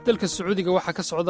dalka Sacuudiga waxaa ka socda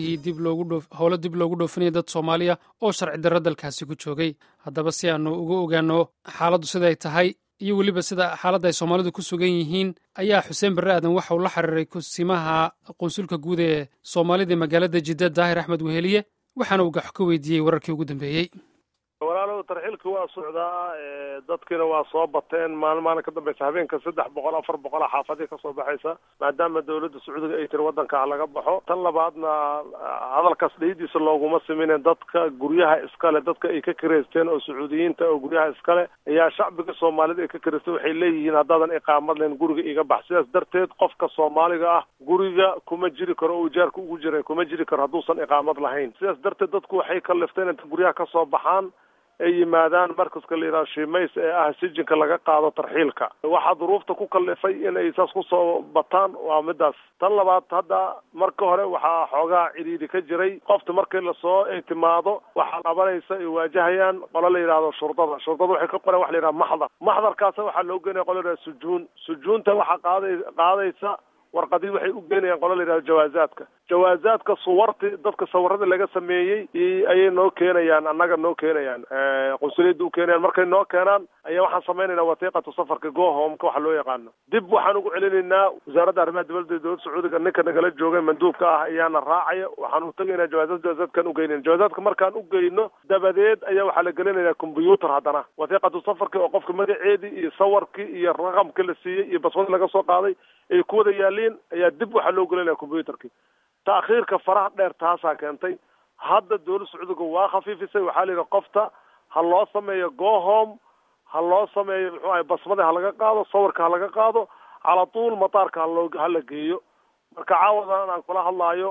howlo dib loogu dhoofinaya dad Soomaaliya oo sharci darro dalkaasi ku joogay. Haddaba si aanu uga ogaano xaaladdu sida ay tahay iyo weliba sida xaaladda ay Soomaalidu ku sugan yihiin ayaa Xuseen Barre Aadan waxa uu la xiriiray kusimaha qunsulka guud ee Soomaalida magaalada Jidda Daahir Axmed Weheliye waxaana uu gax ka weydiiyey wararkii ugu dambeeyey. walaalow tarxiilku waa socdaa dadkina waa soo bateen maalmaha ka dambaysa habeenka 300 400 xaafadii ka soo baxaysa maadaama dawladda Sacuudiga ay tir wadanka laga baxo tan labaadna hadalkaas dhiidiisa looguma sameeyeen dadka guryaha iskale dadka ay ka kireysteen oo Sacuudiyiinta oo guryaha iskale ayaa shacbiga Soomaalida ay ka kireysteen waxay leeyihiin haddaadan iqaamad leen guriga iga bax sidaas darteed qofka Soomaaliga ah guriga kuma jiri karo oo jaarku ugu jiray kuma jiri karo hadduusan iqaamad lahayn sidaas darteed dadku waxay ka lifteen inta guryaha ka soo baxaan ay yimaadaan markaska la yiraahdo Shimays ee ah sijinka laga qaado tarxiilka waxa duruufta ku kallifay in ay saas ku soo bataan waa midaas tan labaad hadda marka hore waxa xoogaa ciriiri ka jiray qofta markii la soo timaado waxa qabanaysa ay waajahayaan qolo la yiraahdo shurdada waxay ka qoreen wax la yiraahdo maxdarkaas waxa loo geenay qolo la sujuunta waxa qaadaysa warqadii waxay u geenayaan qolo la yiraahdo jawaazaadka suwarti dadka sawirada laga sameeyay ayay noo keenayaan annaga noo keenayaan qunsuliyadda u keenayaan markay noo keenaan ayaa waxaan sameeynaynaa wasiiqatu safarka go home ka wax loo yaqaan dib waxaan ugu celinaynaa wasaaradda arrimaha dawladda Sacuudiga ninka nagala joogay manduubka ah ayaana raacaya waxaan u tagaynaa jawaazaadkan u geynayna jawaazaadka markaan u geyno dabadeed ayaa waxa la gelinayaa computer haddana wasiiqatu safarka oo qofka magaceedii iyo sawirkii iyo raqamka la siiyay iyo baswad laga soo qaaday ay ku wada yaaliin ayaa dib waxa loo gelinayaa computerkii تأخيرك فرح دير تاسا كنتي هذا الدول السعودية واقفة في سوي وحالي قفته هالله سمي جوهم هالله سمي بصمده هلا قاضو صورك هلا قاضو على طول مطارك هلا جيو مركعاوض أنا كلها الله يو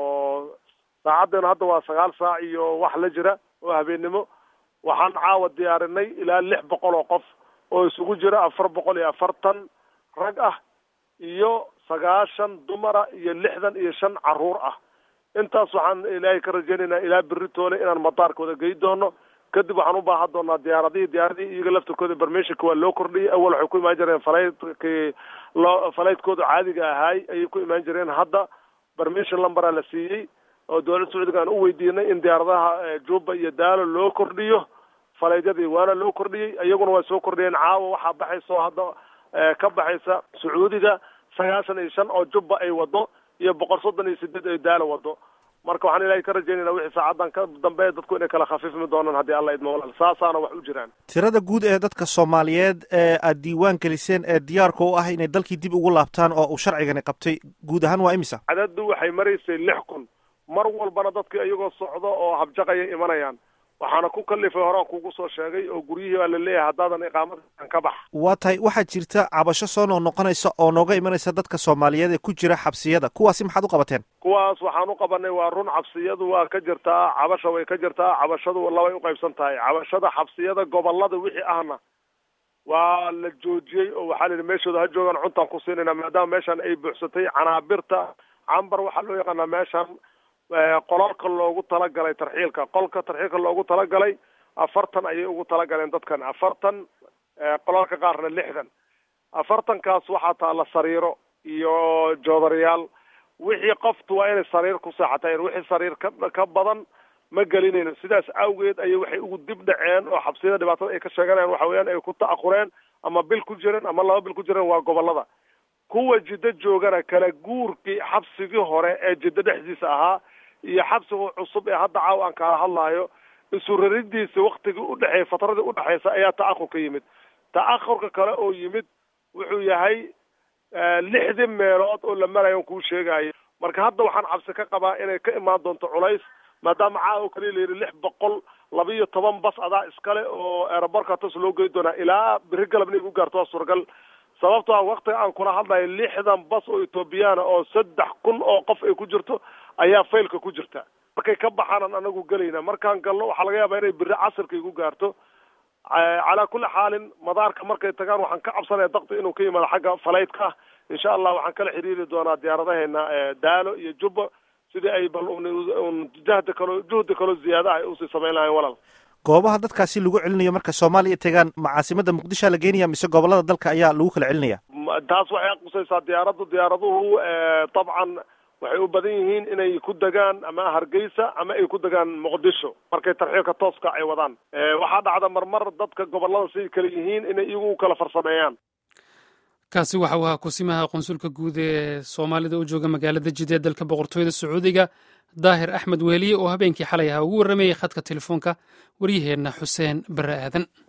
ساعدنا هذا وسجال ساعي وحلا جرا وهبينمو وحن عاود ديارني إلى اللح بقول وقف ويسوق جرا أفر بقول أفرتن رجع يو sagaashan dumara iyo 65 caruur ah intaas waxaan ilaahay ka rajaynaynaa ilaa biritoole inaan mataarkooda geey doono kadib waxaan u baahan doonaa diyaaradii iyaga laftirkooda barmeeshka waa loo kordhiyay awal waxay ku imaan jireen falaydkooda caadiga ahaay ayay ku imaan jireen hadda barmeesha lambara la siiyay oo dawladda Sacuudiga aan u weydiinay in diyaaradaha Juba iyo Daalo loo kordhiyo falaaydadii waana loo kordhiyay iyaguna waa soo kordhiyeen caawa waxa baxayso hadda ka baxaysa Sacuudiga 95 oo Juba ay wado iyo 138 ay Daalo wado marka waxaan ilaahay ka rajaynaynaa wixii saacadan ka dambeeya dadku inay kala khafiifmi doonaan hadii Allah idmo walaal saasaana wax u jiraan tirada guud ee dadka Soomaaliyeed ee aad diiwaan geliseen ee diyaarka u ah inay dalkii dib ugu laabtaan oo uu sharcigani qabtay guud ahaan waa imisa cadadu waxay mareysay 6000 mar walbana dadkii ayagoo socdo oo habjaqaya imanayaan waxaana ku kallifay hore kugu soo sheegay oo guryihii la leeyahay haddaadan iqaamad ka bax waa tahay waxa jirta cabasho soo noqonaysa oo nooga imanaysa dadka Soomaaliyeed ee ku jira xabsiyada kuwaasi maxaad u qabateen kuwaas waxaan u qabanay waa run xabsiyadu waa ka jirtaa cabasho way ka jirtaa cabashadu laba u qaybsan tahay cabashada xabsiyada gobolada wixii ahna waa la joojiyay oo waxa la meeshooda ha joogan cuntaan ku siinayna maadaama meeshan ay buuxsatay canaabirta cambar waxa loo yaqaan meeshan qolalka loogu talagalay tarxiilka qolka tarxiilka loogu talagalay 40 ayay ugu talagaleen dadkan 40 qolalka qaarna 60 40 kaas waxa taala sariiro iyo joodariyaal wixii qoftu waa inay sariir ku saaxateen wixii sariir ka badan ma galinayno sidaas awgeed ayay waxay ugu dib dhaceen oo xabsiyada dhibaatada ay ka sheeganayaan waxa weeyaan ay ku taaqureen ama bil ku jireen ama laba bil ku jireen waa gobolada kuwa Jidda joogana kala guurkii xabsigii hore ee Jidda dhexdiisa ahaa iyo xabsiga cusub ee hadda caaw aan ka hadlayo isu raridiisa waqtiga u dhaxay fatradii u dhaxaysa ayaa taaqur ka yimid taaqurka kale oo yimid wuxuu yahay 60 meelood oo la marayo ku sheegayo marka hadda waxaan cabsi ka qabaa inay ka imaan doonto culays maadaama caaw kale leeyahay 612 bas adaa iskale oo aeroportka taas loo geey doona ilaa birigalabni ugu gaarto suuragal sababtoo ah waqti aan kula hadlayo 60 bas oo Ethiopian oo 3000 oo qof ay ku jirto ayaa faylka ku jirta markay ka baxaan anagu galayna markaan galno waxa laga yaabaa inay biri casirka igu gaarto ala kulli xaalin madaarka markay tagaan waxaan ka cabsanayaa daqti inuu ka yimaado xagga falaydka insha Allah waxaan kala xiriiri doonaa diyaaradaheena Daalo iyo Juba sidii ay bal juhdi kale ziyaada ay u sii sameeyaan walaal goobaha dadkaasi lagu celinayo marka Soomaaliya tagaan macaasimada Muqdisho la geenaya mise gobolada dalka ayaa lagu kala celinaya taas waxay qusaysaa diyaaraduhu طبعا waxay u badan yihiin inay ku degaan ama Hargeysa ama ay ku degaan Muqdisho markay tarxiilka tooska ay wadaan. Waxaa dhacda marmar dadka gobolada si kala yihiin inay iyagu kala farsameeyaan. kaasi waxa uu ahaa kusimaha qonsulka guud ee Soomaalida u jooga magaalada Jidda ee dalka Boqortooyada Sacuudiga Daahir Axmed Weheliye oo habeenkii xalay ahaa ugu warramayay khadka telefoonka waryaheena Xuseen Barre Aadan.